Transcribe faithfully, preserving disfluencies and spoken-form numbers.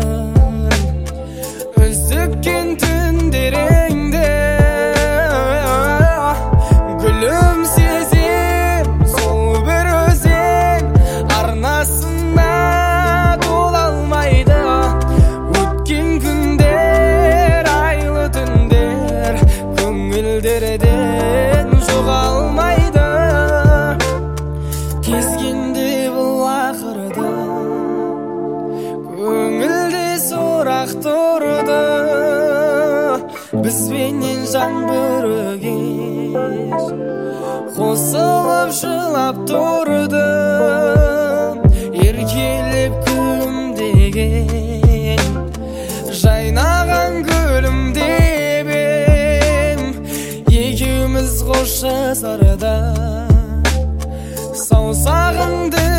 Үздіккен түндеріңді гүлім сезем, сол бір өзен арнасына тола алмайды. Өткен күндер, айлы түндер көңілдерден жоғалмайды. Кезгенде бұл ақырды, көңілде сұрақ тұрды. Бізбенен жан бірігер, қосылып жылап тұрды. Еркелеп күлімдеген, жайнаған гүлім деп ем. Екеуміз қоштасарда саусағыңды